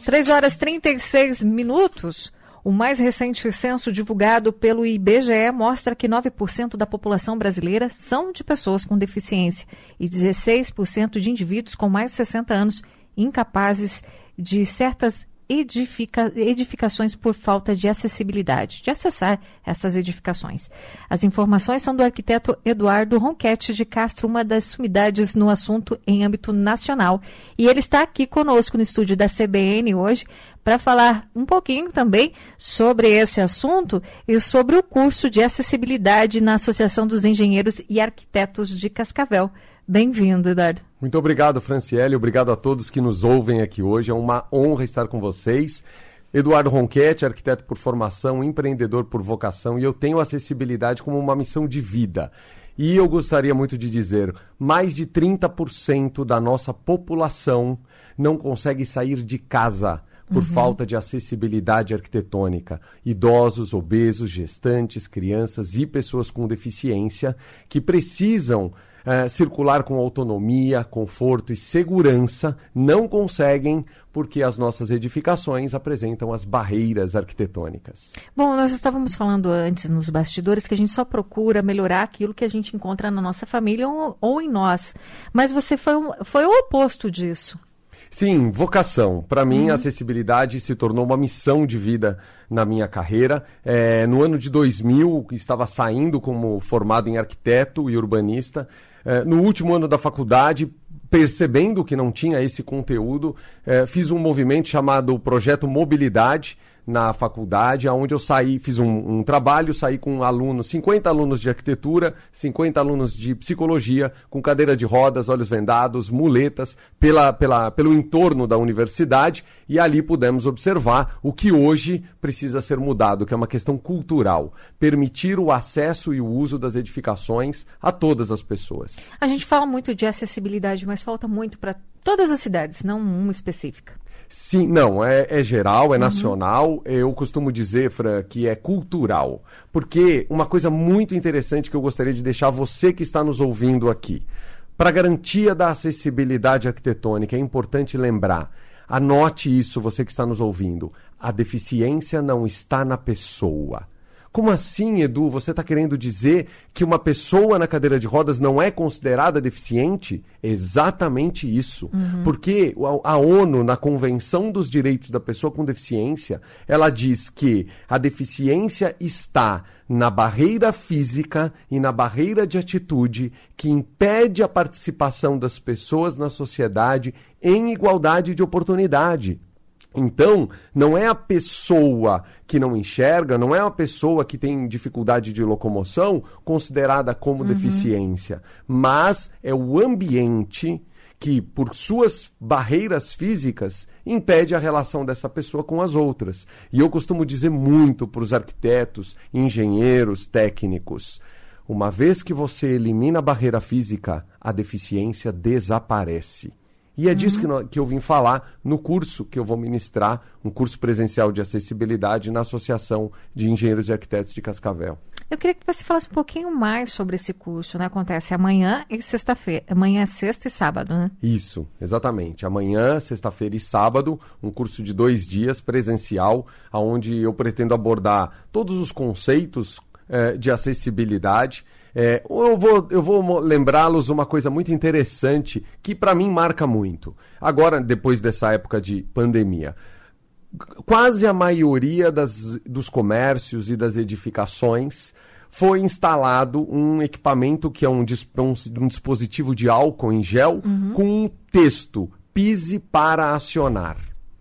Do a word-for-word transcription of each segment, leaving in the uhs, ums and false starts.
três horas e trinta e seis minutos. O mais recente censo divulgado pelo I B G E mostra que nove por cento da população brasileira são de pessoas com deficiência e dezesseis por cento de indivíduos com mais de sessenta anos incapazes de certas edifica- edificações por falta de acessibilidade, de acessar essas edificações. As informações são do arquiteto Eduardo Ronquete de Castro, uma das sumidades no assunto em âmbito nacional. E ele está aqui conosco no estúdio da C B N hoje para falar um pouquinho também sobre esse assunto e sobre o curso de acessibilidade na Associação dos Engenheiros e Arquitetos de Cascavel. Bem-vindo, Eduardo. Muito obrigado, Franciele. Obrigado a todos que nos ouvem aqui hoje. É uma honra estar com vocês. Eduardo Ronquete, arquiteto por formação, empreendedor por vocação, e eu tenho acessibilidade como uma missão de vida. E eu gostaria muito de dizer, mais de trinta por cento da nossa população não consegue sair de casa por uhum. falta de acessibilidade arquitetônica. Idosos, obesos, gestantes, crianças e pessoas com deficiência que precisam uh, circular com autonomia, conforto e segurança, não conseguem porque as nossas edificações apresentam as barreiras arquitetônicas. Bom, nós estávamos falando antes nos bastidores que a gente só procura melhorar aquilo que a gente encontra na nossa família ou, ou em nós. Mas você foi, um, foi o oposto disso. Sim, vocação. Para mim, uhum. a acessibilidade se tornou uma missão de vida na minha carreira. É, no ano de dois mil, estava saindo como formado em arquiteto e urbanista. É, no último ano da faculdade, percebendo que não tinha esse conteúdo, é, fiz um movimento chamado Projeto Mobilidade na faculdade, onde eu saí, fiz um, um trabalho, saí com alunos, cinquenta alunos de arquitetura, cinquenta alunos de psicologia, com cadeira de rodas, olhos vendados, muletas, pela, pela, pelo entorno da universidade, e ali pudemos observar o que hoje precisa ser mudado, que é uma questão cultural, permitir o acesso e o uso das edificações a todas as pessoas. A gente fala muito de acessibilidade, mas falta muito para todas as cidades, não uma específica. Sim, não, é, é geral, é uhum. nacional. Eu costumo dizer, Fran, que é cultural. Porque uma coisa muito interessante que eu gostaria de deixar você que está nos ouvindo aqui. Para a garantia da acessibilidade arquitetônica, é importante lembrar, anote isso, você que está nos ouvindo, a deficiência não está na pessoa. Como assim, Edu? Você está querendo dizer que uma pessoa na cadeira de rodas não é considerada deficiente? Exatamente isso. Uhum. Porque a ONU, na Convenção dos Direitos da Pessoa com Deficiência, ela diz que a deficiência está na barreira física e na barreira de atitude que impede a participação das pessoas na sociedade em igualdade de oportunidade. Então, não é a pessoa que não enxerga, não é a pessoa que tem dificuldade de locomoção considerada como uhum. deficiência, mas é o ambiente que, por suas barreiras físicas, impede a relação dessa pessoa com as outras. E eu costumo dizer muito para os arquitetos, engenheiros, técnicos, uma vez que você elimina a barreira física, a deficiência desaparece. E é uhum. disso que, no, que eu vim falar no curso que eu vou ministrar, um curso presencial de acessibilidade na Associação de Engenheiros e Arquitetos de Cascavel. Eu queria que você falasse um pouquinho mais sobre esse curso, né? Acontece amanhã e sexta-feira. Amanhã é sexta e sábado, né? Isso, exatamente. Amanhã, sexta-feira e sábado, um curso de dois dias presencial, onde eu pretendo abordar todos os conceitos eh, de acessibilidade. É, eu vou, eu vou lembrá-los uma coisa muito interessante que para mim marca muito. Agora, depois dessa época de pandemia, quase a maioria das, dos comércios e das edificações foi instalado um equipamento que é um, um, um dispositivo de álcool em gel uhum. com um texto, pise para acionar.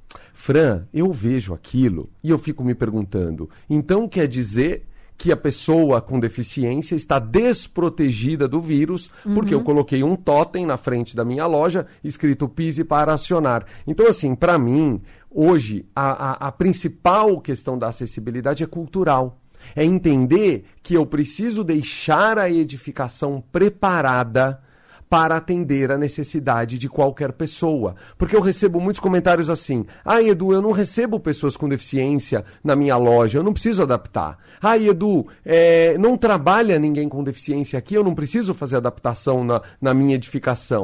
Fran, eu vejo aquilo e eu fico me perguntando, então quer dizer que a pessoa com deficiência está desprotegida do vírus, uhum. porque eu coloquei um totem na frente da minha loja, escrito pise para acionar. Então, assim, para mim, hoje, a, a, a principal questão da acessibilidade é cultural. É entender que eu preciso deixar a edificação preparada para atender a necessidade de qualquer pessoa. Porque eu recebo muitos comentários assim, ah, Edu, eu não recebo pessoas com deficiência na minha loja, eu não preciso adaptar. Ah, Edu, é, não trabalha ninguém com deficiência aqui, eu não preciso fazer adaptação na, na minha edificação.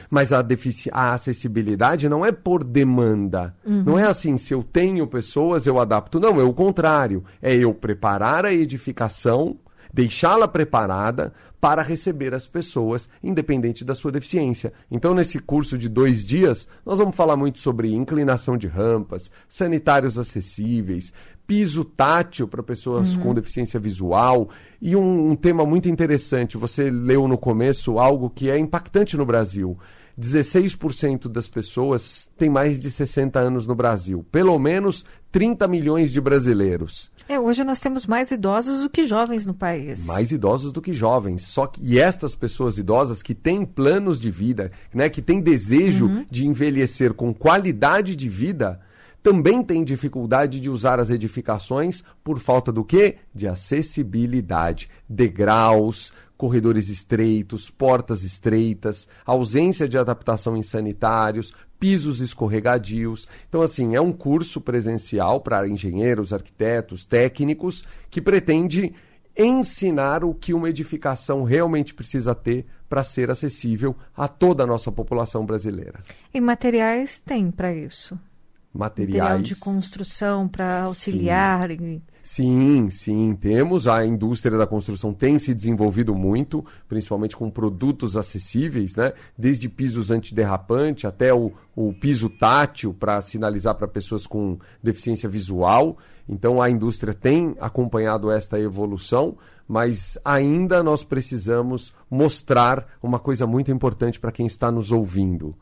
Mas a, defici- a acessibilidade não é por demanda. Uhum. Não é assim, se eu tenho pessoas, eu adapto. Não, é o contrário. É eu preparar a edificação, deixá-la preparada para receber as pessoas, independente da sua deficiência. Então, nesse curso de dois dias, nós vamos falar muito sobre inclinação de rampas, sanitários acessíveis, piso tátil para pessoas uhum. com deficiência visual e um, um tema muito interessante. Você leu no começo algo que é impactante no Brasil. dezesseis por cento das pessoas têm mais de sessenta anos no Brasil. Pelo menos trinta milhões de brasileiros. É, hoje nós temos mais idosos do que jovens no país. Mais idosos do que jovens. Só que, e estas pessoas idosas que têm planos de vida, né, que têm desejo uhum. de envelhecer com qualidade de vida, também têm dificuldade de usar as edificações por falta do quê? De acessibilidade. Degraus, corredores estreitos, portas estreitas, ausência de adaptação em sanitários, pisos escorregadios. Então, assim, é um curso presencial para engenheiros, arquitetos, técnicos, que pretende ensinar o que uma edificação realmente precisa ter para ser acessível a toda a nossa população brasileira. E materiais tem para isso? Materiais... Material de construção para auxiliar... Sim. Sim, sim, temos. A indústria da construção tem se desenvolvido muito, principalmente com produtos acessíveis, né? Desde pisos antiderrapante até o, o piso tátil para sinalizar para pessoas com deficiência visual. Então a indústria tem acompanhado esta evolução, mas ainda nós precisamos mostrar uma coisa muito importante para quem está nos ouvindo.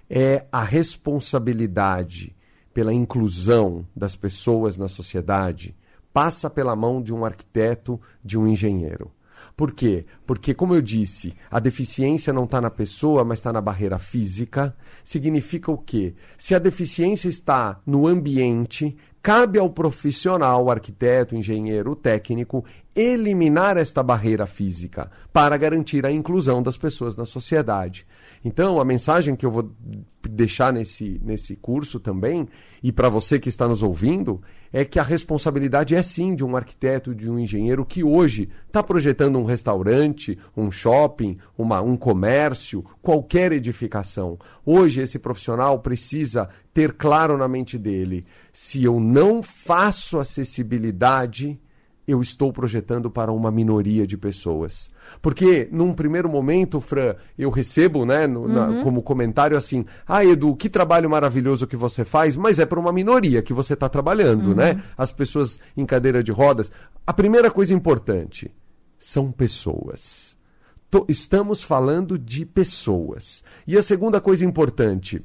É a responsabilidade pela inclusão das pessoas na sociedade passa pela mão de um arquiteto, de um engenheiro. Por quê? Porque, como eu disse, a deficiência não está na pessoa, mas está na barreira física. Significa o quê? Se a deficiência está no ambiente, cabe ao profissional, arquiteto, engenheiro, técnico, eliminar esta barreira física para garantir a inclusão das pessoas na sociedade. Então, a mensagem que eu vou deixar nesse, nesse curso também, e para você que está nos ouvindo, é que a responsabilidade é sim de um arquiteto, de um engenheiro que hoje está projetando um restaurante, um shopping, uma, um comércio, qualquer edificação. Hoje esse profissional precisa ter claro na mente dele, se eu não faço acessibilidade, eu estou projetando para uma minoria de pessoas. Porque, num primeiro momento, Fran, eu recebo, né, no, uhum. na, como comentário assim, ah, Edu, que trabalho maravilhoso que você faz, mas é para uma minoria que você está trabalhando, uhum. né? As pessoas em cadeira de rodas. A primeira coisa importante, são pessoas. Tô, estamos falando de pessoas. E a segunda coisa importante,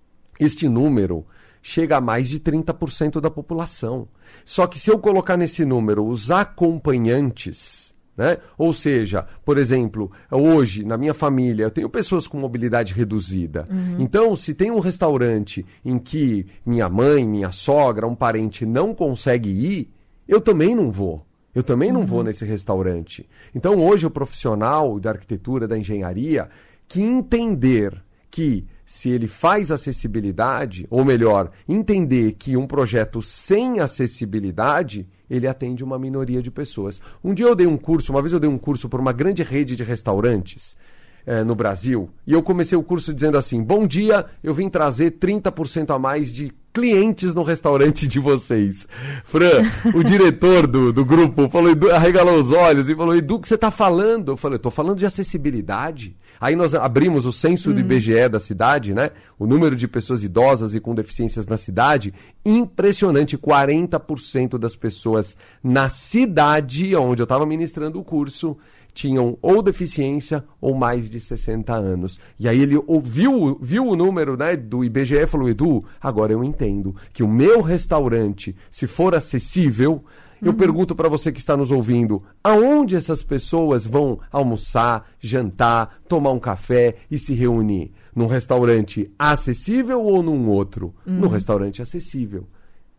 este número chega a mais de trinta por cento da população. Só que se eu colocar nesse número os acompanhantes, né? Ou seja, por exemplo, hoje na minha família eu tenho pessoas com mobilidade reduzida. Uhum. Então, se tem um restaurante em que minha mãe, minha sogra, um parente não consegue ir, eu também não vou. Eu também não uhum. vou nesse restaurante. Então, hoje o profissional da arquitetura, da engenharia, que entender que se ele faz acessibilidade, ou melhor, entender que um projeto sem acessibilidade, ele atende uma minoria de pessoas. Um dia eu dei um curso, uma vez eu dei um curso por uma grande rede de restaurantes eh, no Brasil, e eu comecei o curso dizendo assim, bom dia, eu vim trazer trinta por cento a mais de clientes no restaurante de vocês. Fran, o diretor do, do grupo, falou, Edu, arregalou os olhos e falou, Edu, o que você está falando? Eu falei, eu estou falando de acessibilidade. Aí nós abrimos o censo do I B G E da cidade, né? O número de pessoas idosas e com deficiências na cidade, impressionante, quarenta por cento das pessoas na cidade onde eu estava ministrando o curso tinham ou deficiência ou mais de sessenta anos. E aí ele ouviu, viu o número, né, do I B G E e falou, Edu, agora eu entendo que o meu restaurante, se for acessível, eu uhum. pergunto para você que está nos ouvindo, aonde essas pessoas vão almoçar, jantar, tomar um café e se reunir? Num restaurante acessível ou num outro? Uhum. Num restaurante acessível.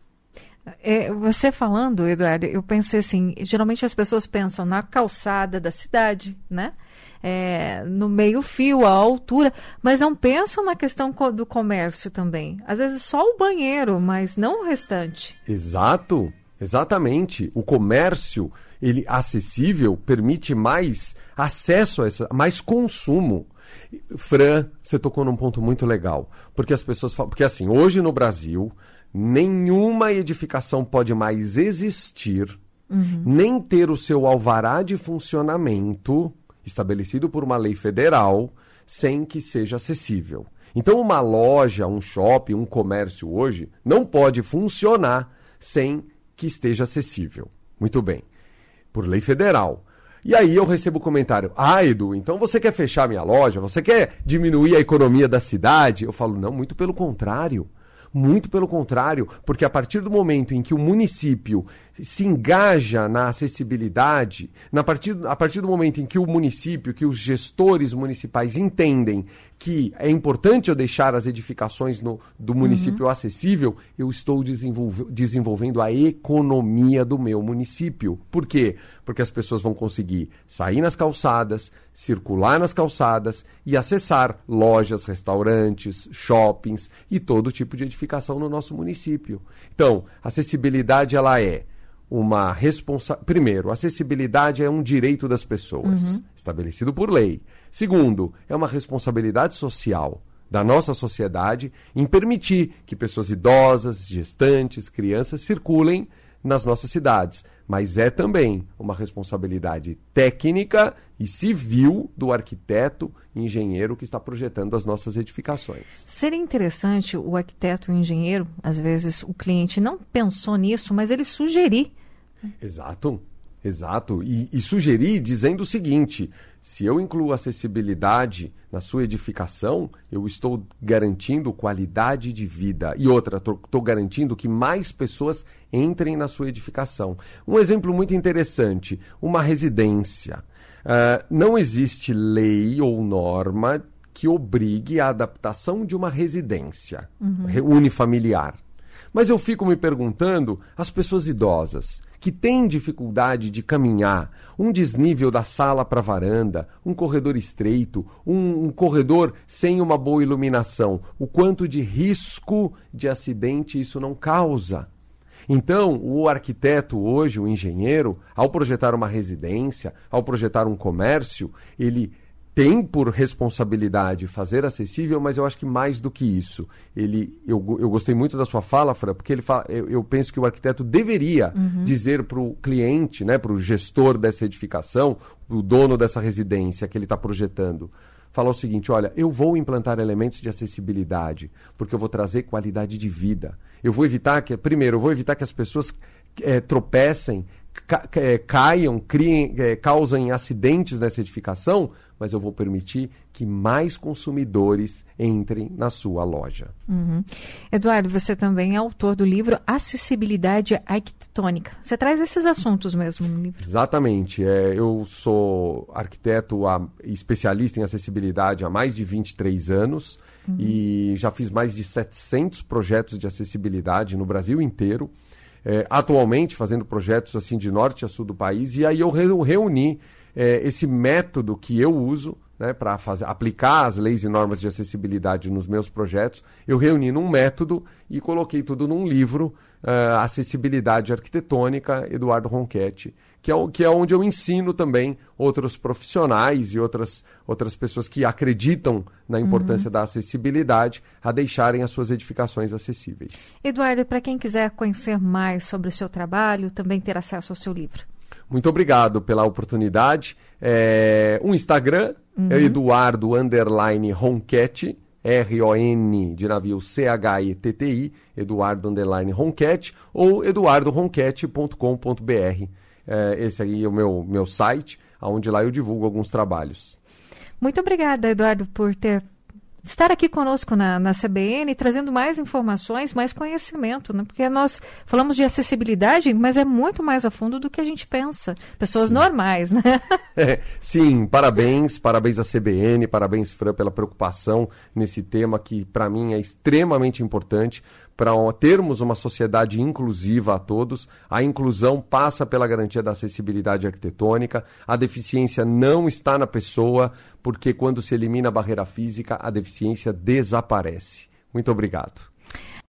É, você falando, Eduardo, eu pensei assim, geralmente as pessoas pensam na calçada da cidade, né? É, no meio-fio, a altura, mas não pensam na questão do comércio também. Às vezes só o banheiro, mas não o restante. Exato, exatamente. O comércio, ele acessível, permite mais acesso a essa, mais consumo. Fran, você tocou num ponto muito legal, porque as pessoas falam, porque assim, hoje no Brasil, nenhuma edificação pode mais existir, uhum. nem ter o seu alvará de funcionamento estabelecido por uma lei federal, sem que seja acessível. Então, uma loja, um shopping, um comércio hoje não pode funcionar sem que esteja acessível. Muito bem. Por lei federal. E aí eu recebo o comentário, ah, Edu, então você quer fechar minha loja? Você quer diminuir a economia da cidade? Eu falo, não, muito pelo contrário. Muito pelo contrário, porque a partir do momento em que o município se engaja na acessibilidade, na partir, a partir do momento em que o município, que os gestores municipais entendem que é importante eu deixar as edificações no, do município uhum. acessível, eu estou desenvolve, desenvolvendo a economia do meu município. Por quê? Porque as pessoas vão conseguir sair nas calçadas, circular nas calçadas e acessar lojas, restaurantes, shoppings e todo tipo de edificação no nosso município. Então, acessibilidade ela é uma responsabilidade. Primeiro, acessibilidade é um direito das pessoas, uhum. estabelecido por lei. Segundo, é uma responsabilidade social da nossa sociedade em permitir que pessoas idosas, gestantes, crianças circulem nas nossas cidades. Mas é também uma responsabilidade técnica e civil do arquiteto e engenheiro que está projetando as nossas edificações. Seria interessante o arquiteto e o engenheiro, às vezes o cliente não pensou nisso, mas ele sugerir. Exato, exato. E, e sugerir dizendo o seguinte, se eu incluo acessibilidade na sua edificação, eu estou garantindo qualidade de vida. E outra, estou garantindo que mais pessoas entrem na sua edificação. Um exemplo muito interessante, uma residência. Uh, não existe lei ou norma que obrigue a adaptação de uma residência uhum. unifamiliar. Mas eu fico me perguntando, as pessoas idosas que têm dificuldade de caminhar, um desnível da sala para a varanda, um corredor estreito, um, um corredor sem uma boa iluminação, o quanto de risco de acidente isso não causa. Então, o arquiteto hoje, o engenheiro, ao projetar uma residência, ao projetar um comércio, ele tem por responsabilidade fazer acessível, mas eu acho que mais do que isso. Ele, eu, eu gostei muito da sua fala, Fran, porque ele fala, eu, eu penso que o arquiteto deveria uhum. dizer para o cliente, né, para o gestor dessa edificação, o dono dessa residência que ele está projetando, falar o seguinte, olha, eu vou implantar elementos de acessibilidade, porque eu vou trazer qualidade de vida. Eu vou evitar que, primeiro, eu vou evitar que as pessoas é, tropecem, ca, é, caiam, criem, é, causem acidentes nessa edificação, mas eu vou permitir que mais consumidores entrem na sua loja. Uhum. Eduardo, você também é autor do livro Acessibilidade Arquitetônica. Você traz esses assuntos mesmo no livro? Exatamente. É, eu sou arquiteto a, especialista em acessibilidade há mais de vinte e três anos uhum. e já fiz mais de setecentos projetos de acessibilidade no Brasil inteiro. É, atualmente fazendo projetos assim de norte a sul do país, e aí eu re- reuni é, esse método que eu uso, né, para aplicar as leis e normas de acessibilidade nos meus projetos. Eu reuni num método e coloquei tudo num livro, uh, Acessibilidade Arquitetônica, Eduardo Ronchetti, que é, o, que é onde eu ensino também outros profissionais e outras, outras pessoas que acreditam na importância uhum. da acessibilidade a deixarem as suas edificações acessíveis. Eduardo, para quem quiser conhecer mais sobre o seu trabalho, também ter acesso ao seu livro. Muito obrigado pela oportunidade. É, um Instagram, uhum. é Eduardo underline Ronchetti, R O N de navio C H E T T I, Eduardo underline Ronchetti, ou eduardo ronchetti ponto com ponto b r. É, esse aí é o meu, meu site, onde lá eu divulgo alguns trabalhos. Muito obrigada, Eduardo, por ter estar aqui conosco na, na C B N, trazendo mais informações, mais conhecimento, né? Porque nós falamos de acessibilidade, mas é muito mais a fundo do que a gente pensa. Pessoas sim. normais, né? É, sim, parabéns, parabéns à C B N, parabéns, Fran, pela preocupação nesse tema que, para mim, é extremamente importante para termos uma sociedade inclusiva a todos. A inclusão passa pela garantia da acessibilidade arquitetônica. A deficiência não está na pessoa, porque quando se elimina a barreira física, a deficiência desaparece. Muito obrigado.